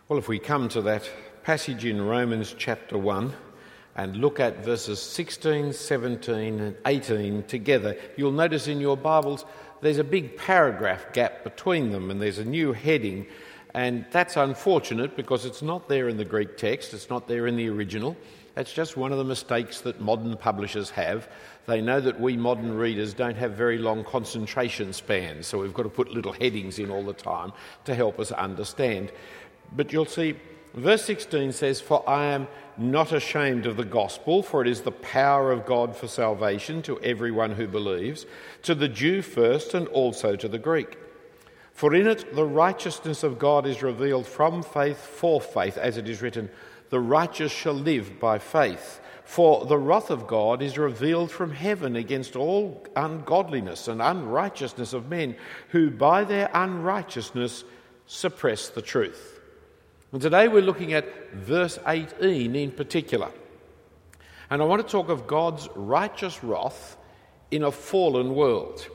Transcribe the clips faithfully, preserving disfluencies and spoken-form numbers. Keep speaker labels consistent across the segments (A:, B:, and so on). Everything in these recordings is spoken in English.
A: Well, if we come to that passage in Romans chapter one and look at verses sixteen, seventeen and eighteen together, you'll notice in your Bibles there's a big paragraph gap between them and there's a new heading, and that's unfortunate because it's not there in the Greek text, it's not there in the original. That's just one of the mistakes that modern publishers have. They know that we modern readers don't have very long concentration spans, so we've got to put little headings in all the time to help us understand. But you'll see, verse sixteen says, "For I am not ashamed of the gospel, for it is the power of God for salvation to everyone who believes, to the Jew first and also to the Greek. For in it the righteousness of God is revealed from faith for faith, as it is written, the righteous shall live by faith. For the wrath of God is revealed from heaven against all ungodliness and unrighteousness of men, who by their unrighteousness suppress the truth." And today we're looking at verse eighteen in particular. And I want to talk of God's righteous wrath in a fallen world.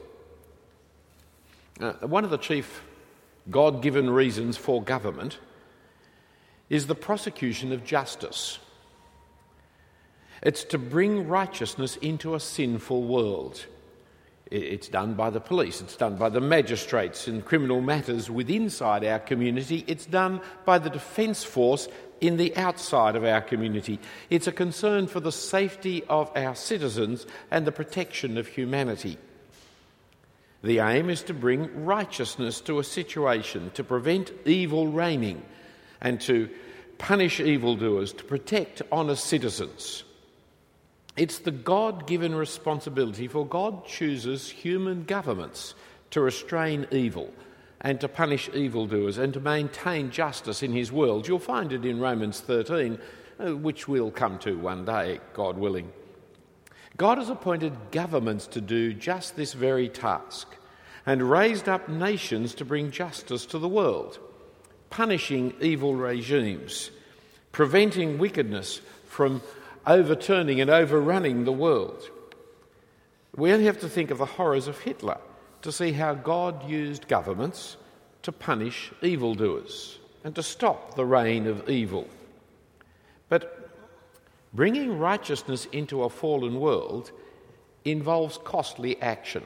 A: Uh, one of the chief God-given reasons for government is the prosecution of justice. It's to bring righteousness into a sinful world. It's done by the police, it's done by the magistrates in criminal matters within inside our community, it's done by the defence force in the outside of our community. It's a concern for the safety of our citizens and the protection of humanity. The aim is to bring righteousness to a situation, to prevent evil reigning and to punish evildoers, to protect honest citizens. It's the God-given responsibility, for God chooses human governments to restrain evil and to punish evildoers and to maintain justice in his world. You'll find it in Romans thirteen, which we'll come to one day, God willing. God has appointed governments to do just this very task and raised up nations to bring justice to the world, punishing evil regimes, preventing wickedness from overturning and overrunning the world. We only have to think of the horrors of Hitler to see how God used governments to punish evildoers and to stop the reign of evil. But bringing righteousness into a fallen world involves costly action.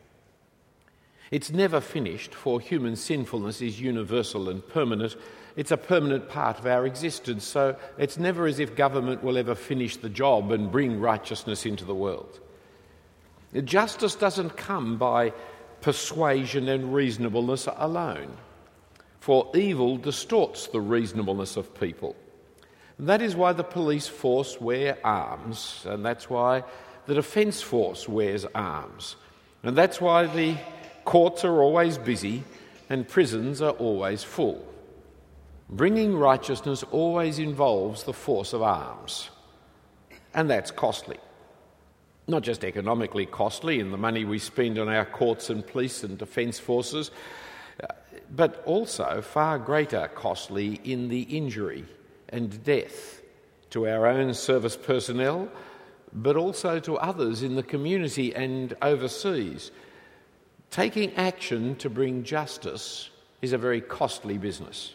A: It's never finished, for human sinfulness is universal and permanent. It's a permanent part of our existence, so it's never as if government will ever finish the job and bring righteousness into the world. Justice doesn't come by persuasion and reasonableness alone, for evil distorts the reasonableness of people. That is why the police force wear arms, and that's why the defence force wears arms, and that's why the courts are always busy and prisons are always full. Bringing righteousness always involves the force of arms, and that's costly. Not just economically costly in the money we spend on our courts and police and defence forces, but also far greater costly in the injury and death to our own service personnel, but also to others in the community and overseas. Taking action to bring justice is a very costly business.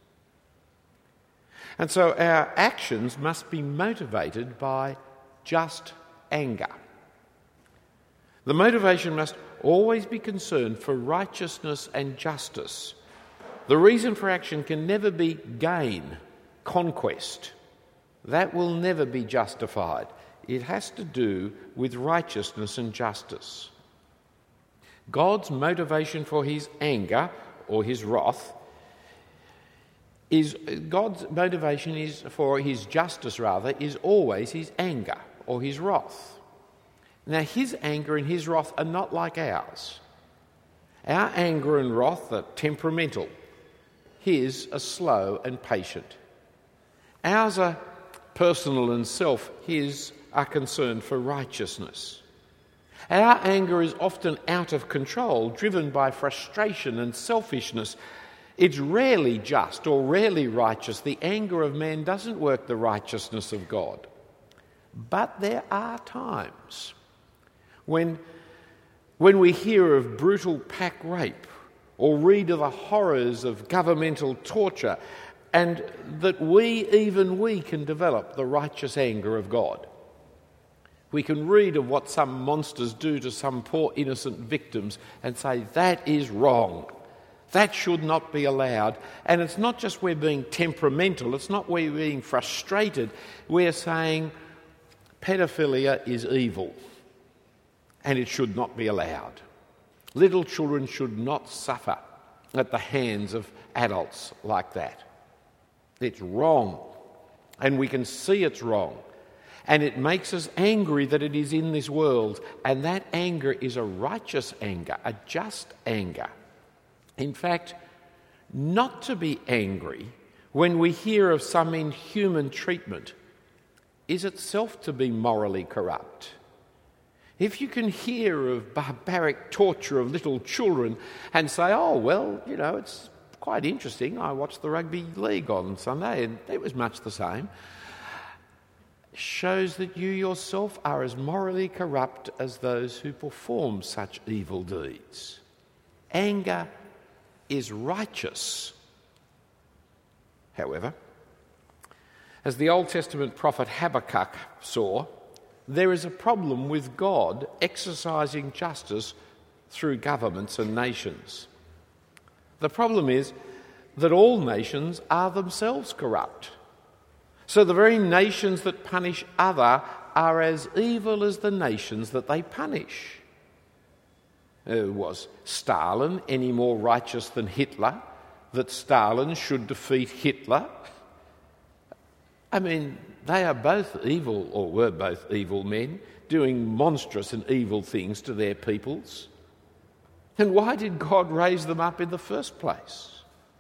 A: And so our actions must be motivated by just anger. The motivation must always be concerned for righteousness and justice. The reason for action can never be gain, conquest. That will never be justified. It has to do with righteousness and justice. God's motivation for his anger, or his wrath, is God's motivation is for his justice rather is always his anger or his wrath. Now his anger and his wrath are not like ours. Our anger and wrath are temperamental. His are slow and patient. Ours are personal and self. His are concerned for righteousness. Our anger is often out of control, driven by frustration and selfishness. It's rarely just or rarely righteous. The anger of man doesn't work the righteousness of God. But there are times when, when we hear of brutal pack rape or read of the horrors of governmental torture and that we, even we, can develop the righteous anger of God. We can read of what some monsters do to some poor innocent victims and say, that is wrong. That should not be allowed. And it's not just we're being temperamental, it's not we're being frustrated. We're saying pedophilia is evil and it should not be allowed. Little children should not suffer at the hands of adults like that. It's wrong, and we can see it's wrong. And it makes us angry that it is in this world, and that anger is a righteous anger, a just anger. In fact, not to be angry when we hear of some inhuman treatment is itself to be morally corrupt. If you can hear of barbaric torture of little children and say, oh, well, you know, it's quite interesting. I watched the rugby league on Sunday and it was much the same. Shows that you yourself are as morally corrupt as those who perform such evil deeds. Anger is righteous. However, as the Old Testament prophet Habakkuk saw, there is a problem with God exercising justice through governments and nations. The problem is that all nations are themselves corrupt. So the very nations that punish other are as evil as the nations that they punish. Uh, was Stalin any more righteous than Hitler, that Stalin should defeat Hitler? I mean, they are both evil, or were both evil men, doing monstrous and evil things to their peoples. And why did God raise them up in the first place?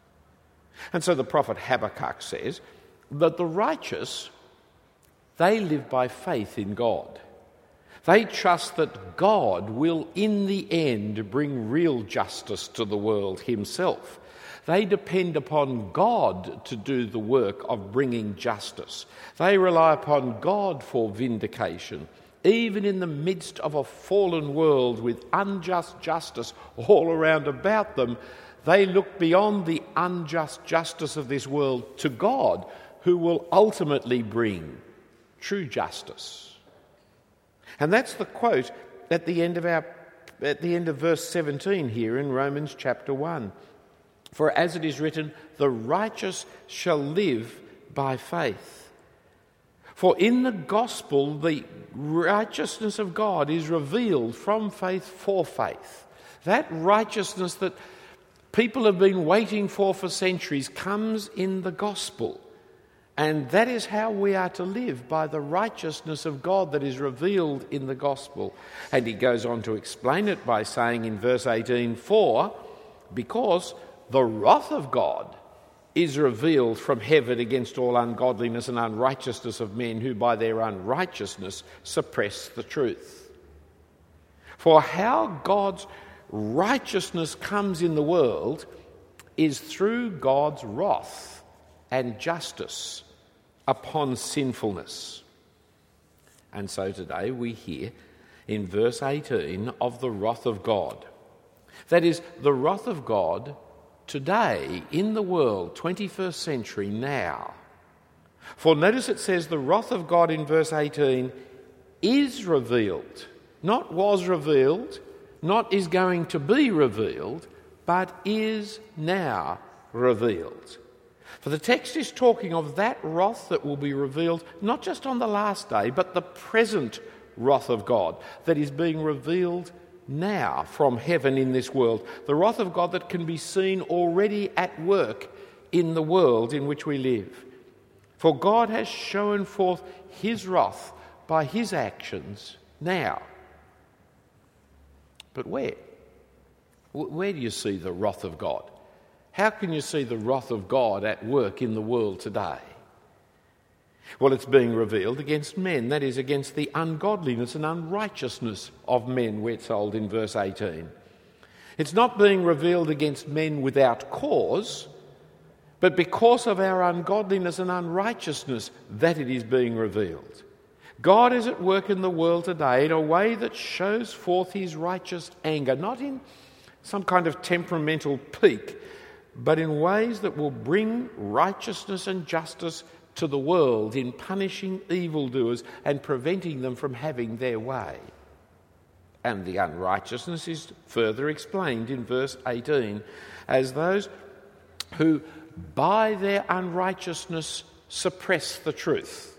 A: And so the prophet Habakkuk says that the righteous, they live by faith in God. They trust that God will in the end bring real justice to the world himself. They depend upon God to do the work of bringing justice. They rely upon God for vindication. Even in the midst of a fallen world with unjust justice all around about them, they look beyond the unjust justice of this world to God, who will ultimately bring true justice. And that's the quote at the end of our at the end of verse seventeen here in Romans chapter one. For as it is written, the righteous shall live by faith. For in the gospel, the righteousness of God is revealed from faith for faith. That righteousness that people have been waiting for for centuries comes in the gospel. And that is how we are to live, by the righteousness of God that is revealed in the gospel. And he goes on to explain it by saying in verse eighteen, for because the wrath of God is revealed from heaven against all ungodliness and unrighteousness of men who by their unrighteousness suppress the truth. For how God's righteousness comes in the world is through God's wrath and justice upon sinfulness. And so today we hear in verse eighteen of the wrath of God. That is, the wrath of God today in the world, twenty-first century now. For notice it says the wrath of God in verse eighteen is revealed, not was revealed, not is going to be revealed, but is now revealed. For the text is talking of that wrath that will be revealed not just on the last day, but the present wrath of God that is being revealed now from heaven in this world. The wrath of God that can be seen already at work in the world in which we live. For God has shown forth his wrath by his actions now. But where? Where do you see the wrath of God? How can you see the wrath of God at work in the world today? Well, it's being revealed against men, that is, against the ungodliness and unrighteousness of men, we're told in verse eighteen. It's not being revealed against men without cause, but because of our ungodliness and unrighteousness that it is being revealed. God is at work in the world today in a way that shows forth his righteous anger, not in some kind of temperamental pique, but in ways that will bring righteousness and justice to the world in punishing evildoers and preventing them from having their way. And the unrighteousness is further explained in verse eighteen as those who by their unrighteousness suppress the truth.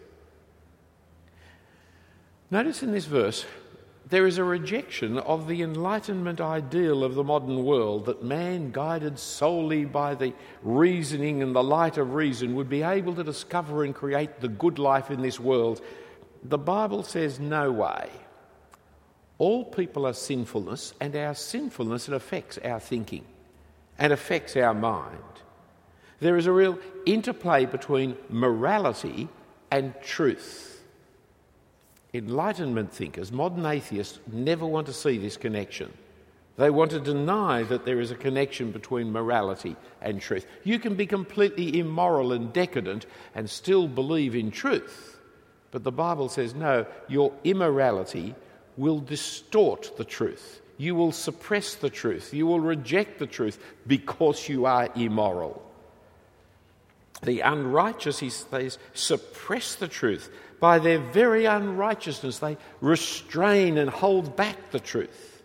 A: Notice in this verse there is a rejection of the Enlightenment ideal of the modern world that man, guided solely by the reasoning and the light of reason, would be able to discover and create the good life in this world. The Bible says no way. All people are sinfulness, and our sinfulness affects our thinking and affects our mind. There is a real interplay between morality and truth. Enlightenment thinkers, modern atheists, never want to see this connection. They want to deny that there is a connection between morality and truth. You can be completely immoral and decadent and still believe in truth. But the Bible says, no, your immorality will distort the truth. You will suppress the truth. You will reject the truth because you are immoral. The unrighteous, he says, suppress the truth. By their very unrighteousness, they restrain and hold back the truth.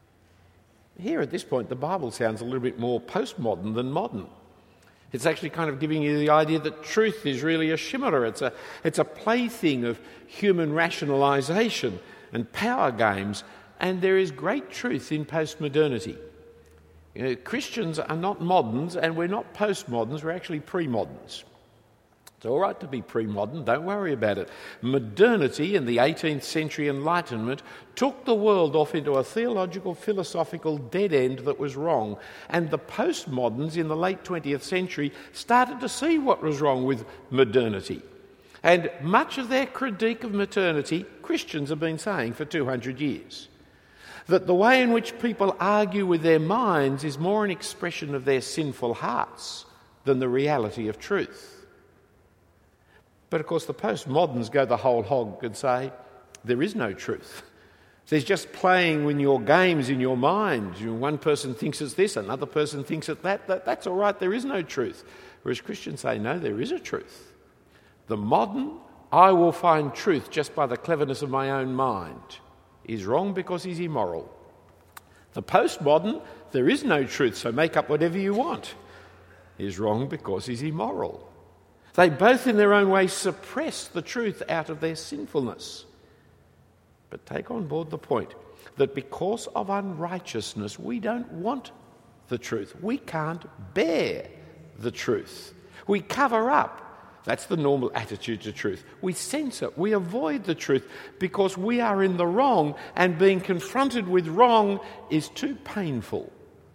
A: Here at this point, the Bible sounds a little bit more postmodern than modern. It's actually kind of giving you the idea that truth is really a chimera. It's a, it's a plaything of human rationalisation and power games, and there is great truth in postmodernity. You know, Christians are not moderns, and we're not postmoderns, we're actually pre-moderns. It's all right to be pre-modern, don't worry about it. Modernity in the eighteenth century Enlightenment took the world off into a theological, philosophical dead end that was wrong. And the postmoderns in the late twentieth century started to see what was wrong with modernity. And much of their critique of modernity, Christians have been saying for two hundred years. That the way in which people argue with their minds is more an expression of their sinful hearts than the reality of truth. But of course the postmoderns go the whole hog and say, there is no truth. There's just playing with your games in your mind. You know, one person thinks it's this, another person thinks it's that. that. That's all right, there is no truth. Whereas Christians say, no, there is a truth. The modern, I will find truth just by the cleverness of my own mind, is wrong because he's immoral. The postmodern, there is no truth, so make up whatever you want, is wrong because he's immoral. They both in their own way suppress the truth out of their sinfulness. But take on board the point that because of unrighteousness, we don't want the truth. We can't bear the truth. We cover up. That's the normal attitude to truth. We censor, we avoid the truth because we are in the wrong, and being confronted with wrong is too painful.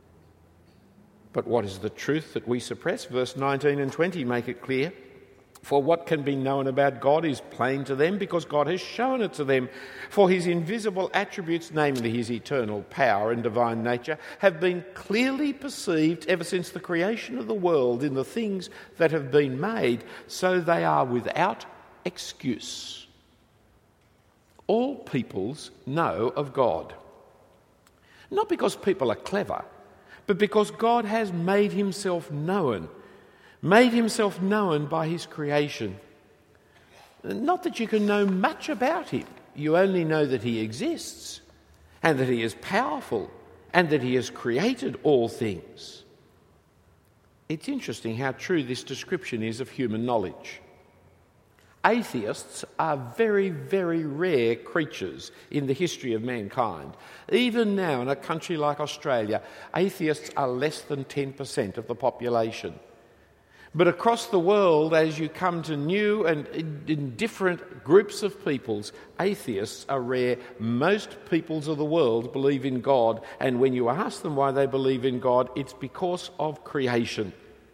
A: But what is the truth that we suppress? Verse nineteen and twenty make it clear. For what can be known about God is plain to them because God has shown it to them. For his invisible attributes, namely his eternal power and divine nature, have been clearly perceived ever since the creation of the world in the things that have been made, so they are without excuse. All peoples know of God. Not because people are clever, but because God has made himself known. Made himself known by his creation. Not that you can know much about him. You only know that he exists and that he is powerful and that he has created all things. It's interesting how true this description is of human knowledge. Atheists are very, very rare creatures in the history of mankind. Even now, in a country like Australia, atheists are less than ten percent of the population. But across the world, as you come to new and in different groups of peoples, atheists are rare. Most peoples of the world believe in God, and when you ask them why they believe in God, it's because of creation.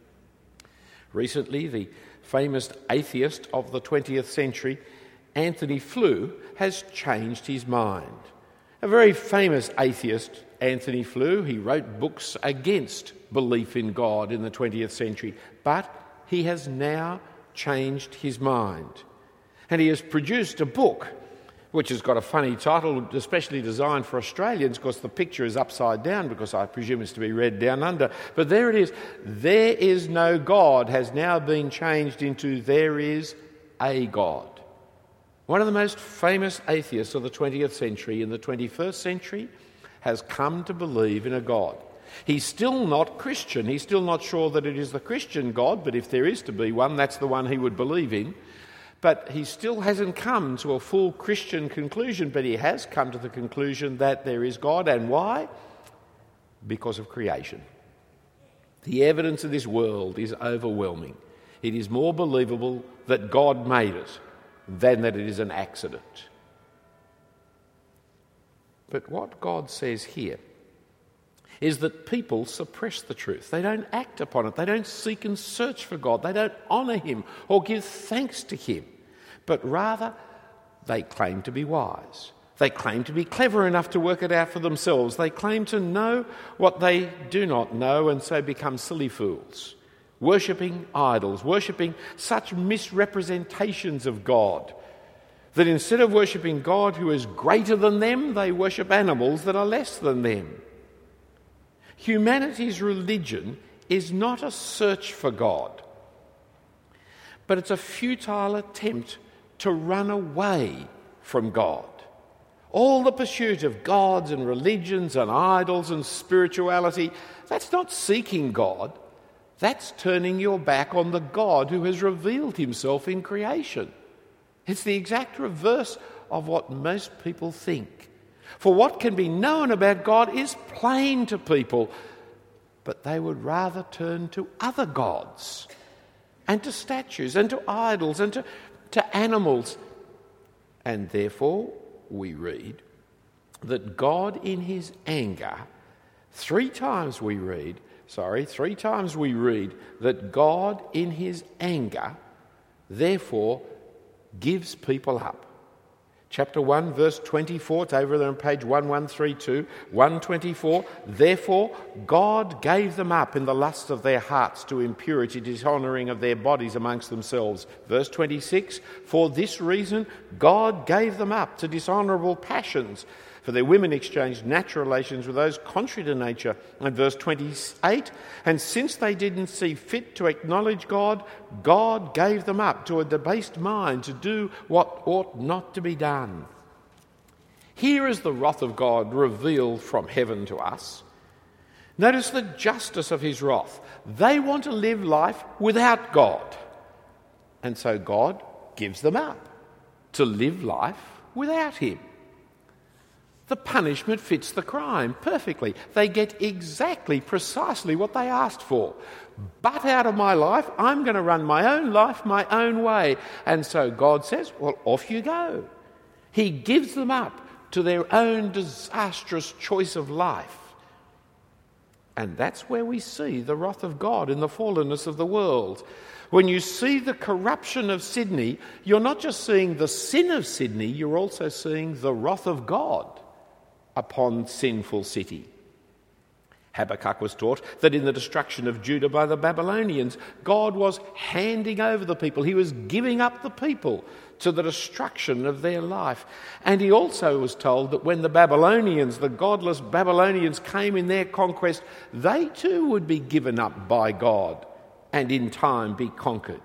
A: Recently, the famous atheist of the twentieth century, Antony Flew, has changed his mind. A very famous atheist, Antony Flew, he wrote books against belief in God in the twentieth century, but he has now changed his mind. And he has produced a book which has got a funny title, especially designed for Australians, because the picture is upside down, because I presume it's to be read down under. But there it is. There is no God has now been changed into there is a God. One of the most famous atheists of the twentieth century in the twenty-first century has come to believe in a God. He's still not Christian. He's still not sure that it is the Christian God, but if there is to be one, that's the one he would believe in. But he still hasn't come to a full Christian conclusion, but he has come to the conclusion that there is God. And why? Because of creation. The evidence of this world is overwhelming. It is more believable that God made it than that it is an accident. But what God says here is that people suppress the truth. They don't act upon it. They don't seek and search for God. They don't honour him or give thanks to him. But rather, they claim to be wise. They claim to be clever enough to work it out for themselves. They claim to know what they do not know and so become silly fools, worshipping idols, worshipping such misrepresentations of God that instead of worshipping God who is greater than them, they worship animals that are less than them. Humanity's religion is not a search for God, but it's a futile attempt to run away from God. All the pursuit of gods and religions and idols and spirituality, that's not seeking God. That's turning your back on the God who has revealed himself in creation. It's the exact reverse of what most people think. For what can be known about God is plain to people, but they would rather turn to other gods and to statues and to idols and to, to animals. And therefore, we read that God in his anger, three times we read, sorry, three times we read that God in his anger, therefore, gives people up. Chapter one, verse twenty-four, it's over there on page one one three two, one twenty-four. Therefore, God gave them up in the lust of their hearts to impurity, dishonouring of their bodies amongst themselves. Verse twenty-six, for this reason, God gave them up to dishonourable passions. For their women exchanged natural relations with those contrary to nature. And verse twenty-eight, and since they didn't see fit to acknowledge God, God gave them up to a debased mind to do what ought not to be done. Here is the wrath of God revealed from heaven to us. Notice the justice of his wrath. They want to live life without God. And so God gives them up to live life without him. The punishment fits the crime perfectly. They get exactly, precisely what they asked for. But out of my life, I'm going to run my own life my own way. And so God says, well, off you go. He gives them up to their own disastrous choice of life. And that's where we see the wrath of God in the fallenness of the world. When you see the corruption of Sydney, you're not just seeing the sin of Sydney, you're also seeing the wrath of God upon sinful city. Habakkuk was taught that in the destruction of Judah by the Babylonians, God was handing over the people. He was giving up the people to the destruction of their life. And he also was told that when the Babylonians, the godless Babylonians, came in their conquest, they too would be given up by God and in time be conquered.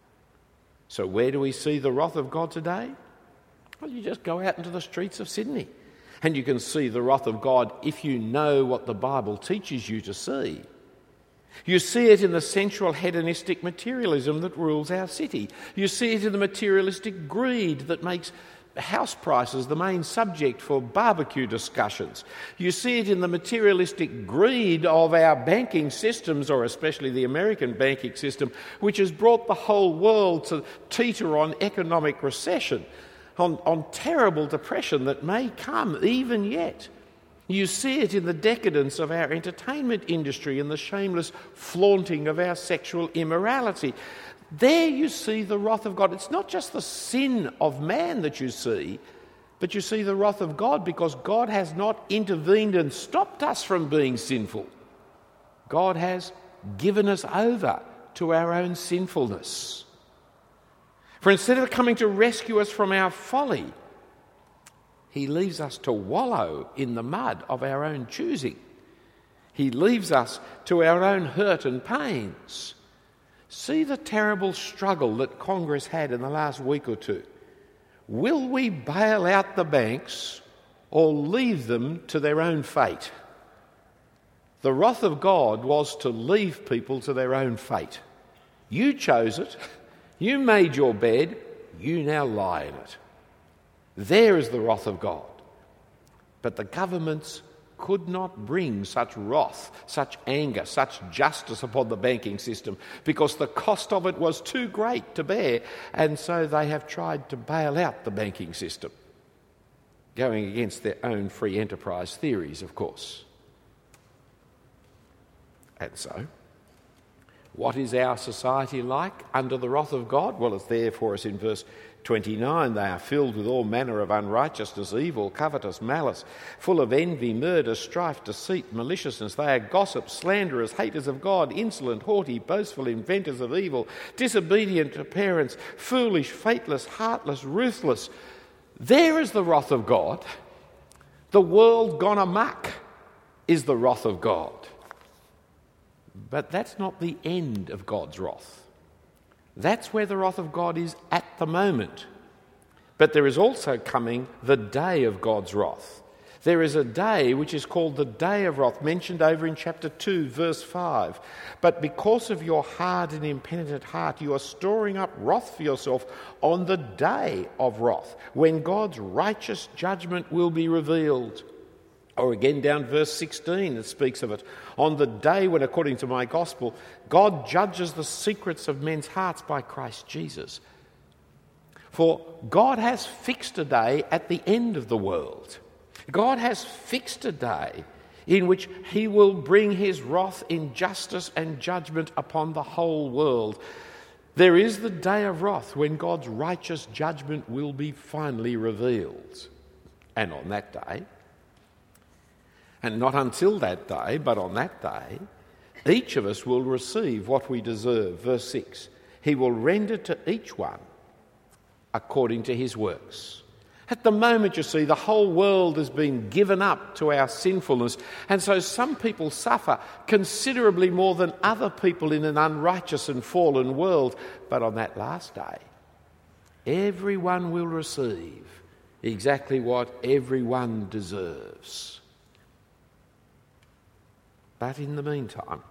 A: So where do we see the wrath of God today? Well, you just go out into the streets of Sydney. And you can see the wrath of God if you know what the Bible teaches you to see. You see it in the sensual hedonistic materialism that rules our city. You see it in the materialistic greed that makes house prices the main subject for barbecue discussions. You see it in the materialistic greed of our banking systems, or especially the American banking system, which has brought the whole world to teeter on economic recession. On, on terrible depression that may come even yet. You see it in the decadence of our entertainment industry and the shameless flaunting of our sexual immorality. There you see the wrath of God. It's not just the sin of man that you see, but you see the wrath of God because God has not intervened and stopped us from being sinful. God has given us over to our own sinfulness. For instead of coming to rescue us from our folly, He leaves us to wallow in the mud of our own choosing. He leaves us to our own hurt and pains. See the terrible struggle that Congress had in the last week or two. Will we bail out the banks or leave them to their own fate? The wrath of God was to leave people to their own fate. You chose it. You made your bed. You now lie in it. There is the wrath of God. But the governments could not bring such wrath, such anger, such justice upon the banking system because the cost of it was too great to bear, and so they have tried to bail out the banking system, going against their own free enterprise theories, of course. And so, what is our society like under the wrath of God? Well, it's there for us in verse twenty-nine. They are filled with all manner of unrighteousness, evil, covetous, malice, full of envy, murder, strife, deceit, maliciousness. They are gossips, slanderers, haters of God, insolent, haughty, boastful, inventors of evil, disobedient to parents, foolish, faithless, heartless, ruthless. There is the wrath of God. The world gone amok is the wrath of God. But that's not the end of God's wrath. That's where the wrath of God is at the moment. But there is also coming the day of God's wrath. There is a day which is called the day of wrath, mentioned over in chapter two, verse five. But because of your hard and impenitent heart, you are storing up wrath for yourself on the day of wrath, when God's righteous judgment will be revealed. Or again down verse sixteen, it speaks of it. On the day when, according to my gospel, God judges the secrets of men's hearts by Christ Jesus. For God has fixed a day at the end of the world. God has fixed a day in which he will bring his wrath in justice and judgment upon the whole world. There is the day of wrath when God's righteous judgment will be finally revealed. And on that day, and not until that day, but on that day, each of us will receive what we deserve. Verse six, he will render to each one according to his works. At the moment, you see, the whole world has been given up to our sinfulness, and so some people suffer considerably more than other people in an unrighteous and fallen world. But on that last day, everyone will receive exactly what everyone deserves. But in the meantime,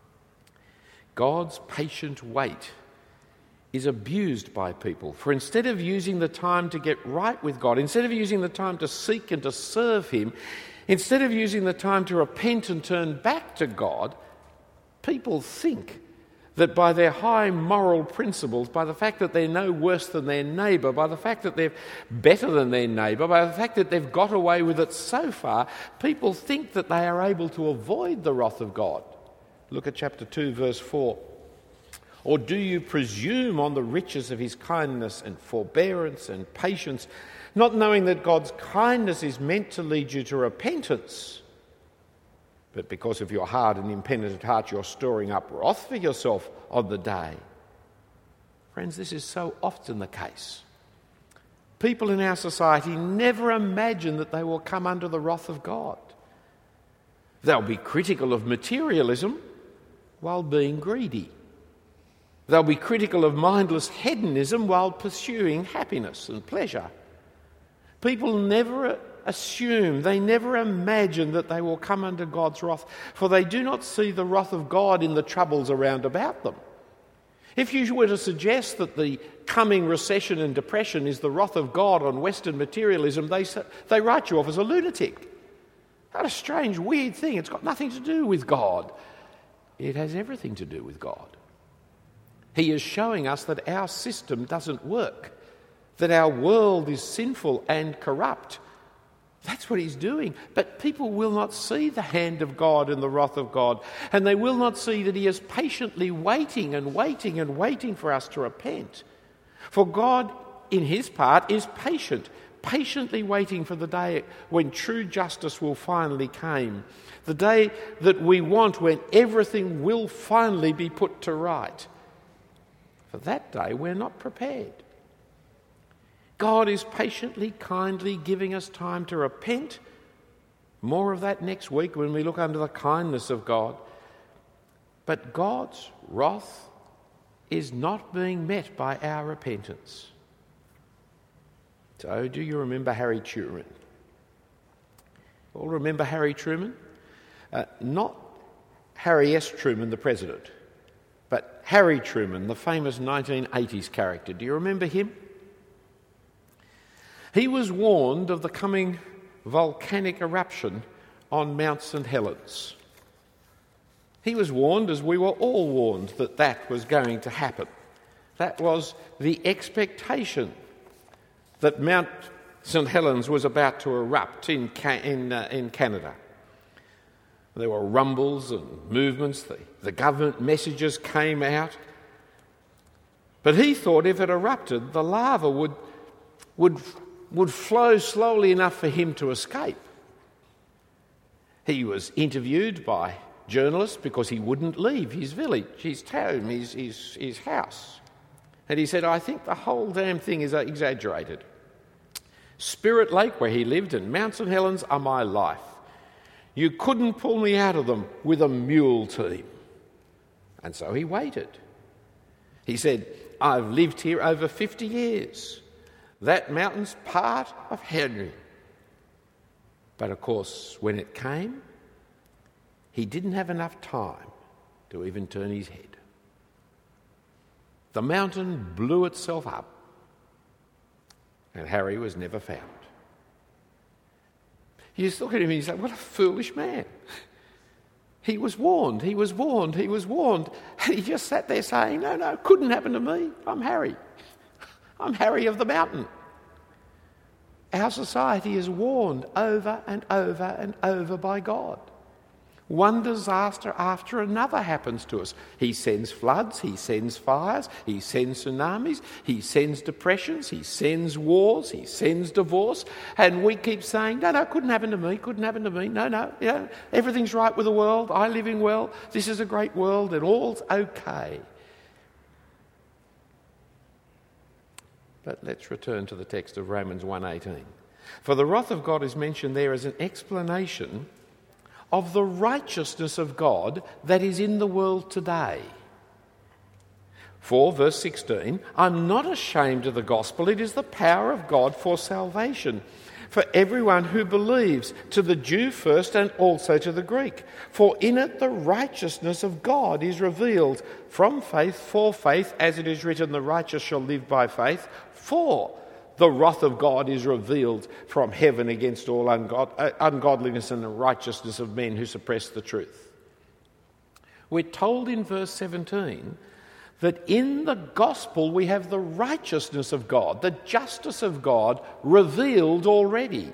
A: God's patient wait is abused by people. For instead of using the time to get right with God, instead of using the time to seek and to serve him, instead of using the time to repent and turn back to God, people think that by their high moral principles, by the fact that they're no worse than their neighbour, by the fact that they're better than their neighbour, by the fact that they've got away with it so far, people think that they are able to avoid the wrath of God. Look at chapter two, verse four. Or do you presume on the riches of his kindness and forbearance and patience, not knowing that God's kindness is meant to lead you to repentance? But because of your hard and impenitent heart, you're storing up wrath for yourself on the day. Friends, this is so often the case. People in our society never imagine that they will come under the wrath of God. They'll be critical of materialism while being greedy. They'll be critical of mindless hedonism while pursuing happiness and pleasure. People never assume, they never imagine that they will come under God's wrath, for they do not see the wrath of God in the troubles around about them. If you were to suggest that the coming recession and depression is the wrath of God on Western materialism, they, they write you off as a lunatic. What a strange, weird thing. It's got nothing to do with God. It has everything to do with God. He is showing us that our system doesn't work, that our world is sinful and corrupt. That's what he's doing. But people will not see the hand of God and the wrath of God, and they will not see that he is patiently waiting and waiting and waiting for us to repent. For God, in his part, is patient, patiently waiting for the day when true justice will finally come, the day that we want when everything will finally be put to right. For that day, we're not prepared. God is patiently, kindly giving us time to repent. More of that next week when we look under the kindness of God. But God's wrath is not being met by our repentance. So, do you remember Harry Truman? All remember Harry Truman? Uh, not Harry S. Truman, the president, but Harry Truman, the famous nineteen eighties character. Do you remember him? He was warned of the coming volcanic eruption on Mount Saint Helens. He was warned, as we were all warned, that that was going to happen. That was the expectation that Mount Saint Helens was about to erupt in, in, uh, in Canada. There were rumbles and movements, the, the government messages came out. But he thought if it erupted, the lava would, would, would flow slowly enough for him to escape. He was interviewed by journalists because he wouldn't leave his village, his town, his, his, his house. And he said, I think the whole damn thing is exaggerated. Spirit Lake, where he lived, and Mount Saint Helens are my life. You couldn't pull me out of them with a mule team. And so he waited. He said, I've lived here over fifty years. That mountain's part of Henry. But of course, when it came, he didn't have enough time to even turn his head. The mountain blew itself up, and Harry was never found. You just look at him and you say, what a foolish man. He was warned, he was warned, he was warned. And he just sat there saying, no, no, couldn't happen to me. I'm Harry. I'm Harry of the mountain. Our society is warned over and over and over by God. One disaster after another happens to us. He sends floods, he sends fires, he sends tsunamis, he sends depressions, he sends wars, he sends divorce, and we keep saying, no, no, couldn't happen to me, couldn't happen to me, no, no, you know, everything's right with the world, I'm living well, this is a great world, and all's okay. But let's return to the text of Romans one eighteen. For the wrath of God is mentioned there as an explanation of the righteousness of God that is in the world today. For, verse sixteen, I'm not ashamed of the gospel, it is the power of God for salvation, for everyone who believes, to the Jew first and also to the Greek. For in it the righteousness of God is revealed from faith for faith, as it is written, the righteous shall live by faith. For the wrath of God is revealed from heaven against all ungod- uh, ungodliness and unrighteousness of men who suppress the truth. We're told in verse seventeen that in the gospel we have the righteousness of God, the justice of God revealed already.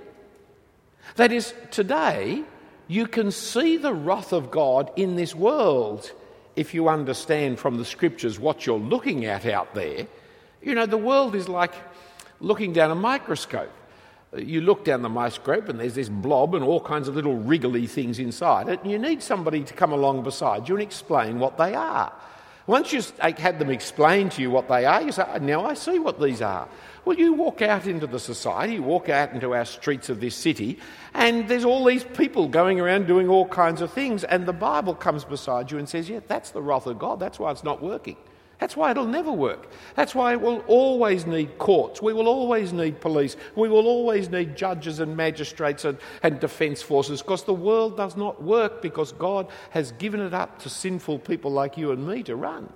A: That is, today you can see the wrath of God in this world if you understand from the scriptures what you're looking at out there. You know, the world is like looking down a microscope. You look down the microscope and there's this blob and all kinds of little wriggly things inside it, and you need somebody to come along beside you and explain what they are. Once you've had them explain to you what they are, you say, oh, now I see what these are. Well, you walk out into the society, you walk out into our streets of this city, and there's all these people going around doing all kinds of things, and the Bible comes beside you and says, yeah, that's the wrath of God, that's why it's not working. That's why it'll never work. That's why we'll always need courts. We will always need police. We will always need judges and magistrates and, and defence forces, because the world does not work because God has given it up to sinful people like you and me to run.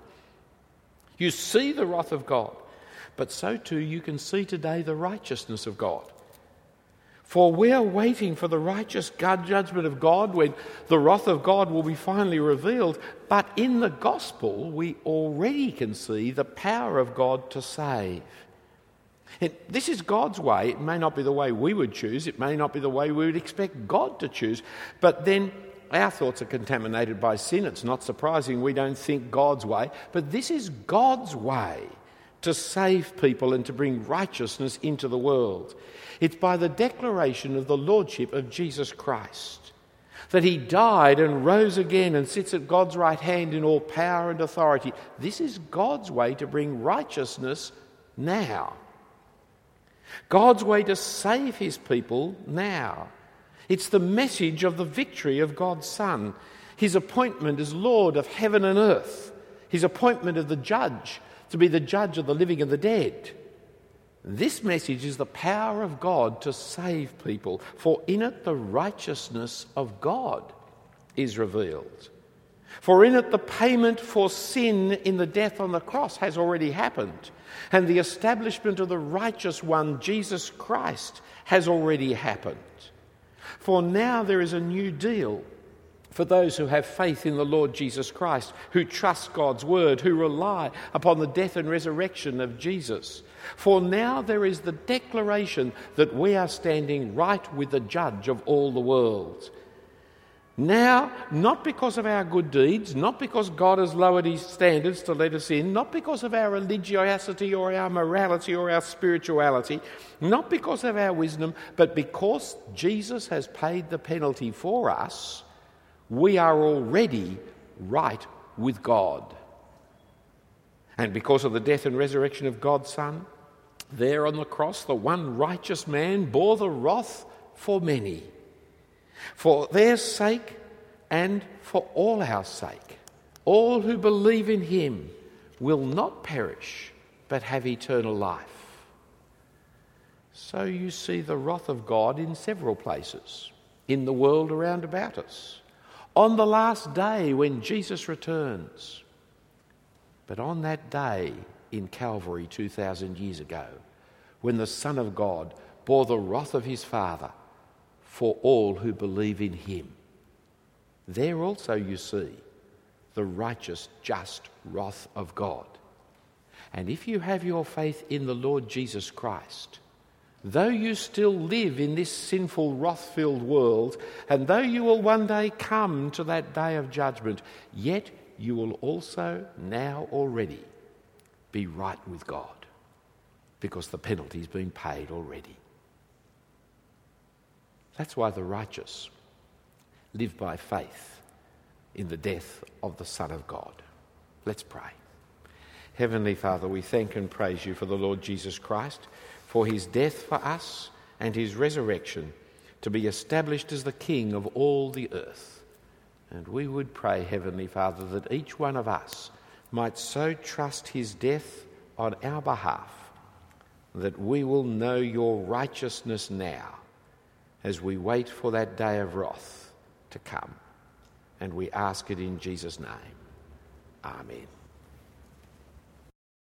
A: You see the wrath of God, but so too you can see today the righteousness of God. For we are waiting for the righteous judgment of God when the wrath of God will be finally revealed. But in the gospel, we already can see the power of God to save. And this is God's way. It may not be the way we would choose. It may not be the way we would expect God to choose. But then our thoughts are contaminated by sin. It's not surprising we don't think God's way. But this is God's way to save people and to bring righteousness into the world. It's by the declaration of the Lordship of Jesus Christ, that he died and rose again and sits at God's right hand in all power and authority. This is God's way to bring righteousness now. God's way to save his people now. It's the message of the victory of God's Son, his appointment as Lord of heaven and earth, his appointment of the judge to be the judge of the living and the dead. This message is the power of God to save people, for in it the righteousness of God is revealed. For in it the payment for sin in the death on the cross has already happened, and the establishment of the righteous one, Jesus Christ, has already happened. For now there is a new deal for those who have faith in the Lord Jesus Christ, who trust God's word, who rely upon the death and resurrection of Jesus. For now there is the declaration that we are standing right with the judge of all the world. Now, not because of our good deeds, not because God has lowered his standards to let us in, not because of our religiosity or our morality or our spirituality, not because of our wisdom, but because Jesus has paid the penalty for us, we are already right with God. And because of the death and resurrection of God's Son, there on the cross, the one righteous man bore the wrath for many, for their sake and for all our sake. All who believe in him will not perish, but have eternal life. So you see the wrath of God in several places, in the world around about us, on the last day when Jesus returns. But on that day in Calvary two thousand years ago, when the Son of God bore the wrath of his Father for all who believe in him, there also you see the righteous, just wrath of God. And if you have your faith in the Lord Jesus Christ, though you still live in this sinful, wrath-filled world, and though you will one day come to that day of judgment, yet you will also now already be right with God, because the penalty's been paid already. That's why the righteous live by faith in the death of the Son of God. Let's pray. Heavenly Father, we thank and praise you for the Lord Jesus Christ, for his death for us and his resurrection to be established as the King of all the earth. And we would pray, Heavenly Father, that each one of us might so trust his death on our behalf that we will know your righteousness now as we wait for that day of wrath to come. And we ask it in Jesus' name. Amen.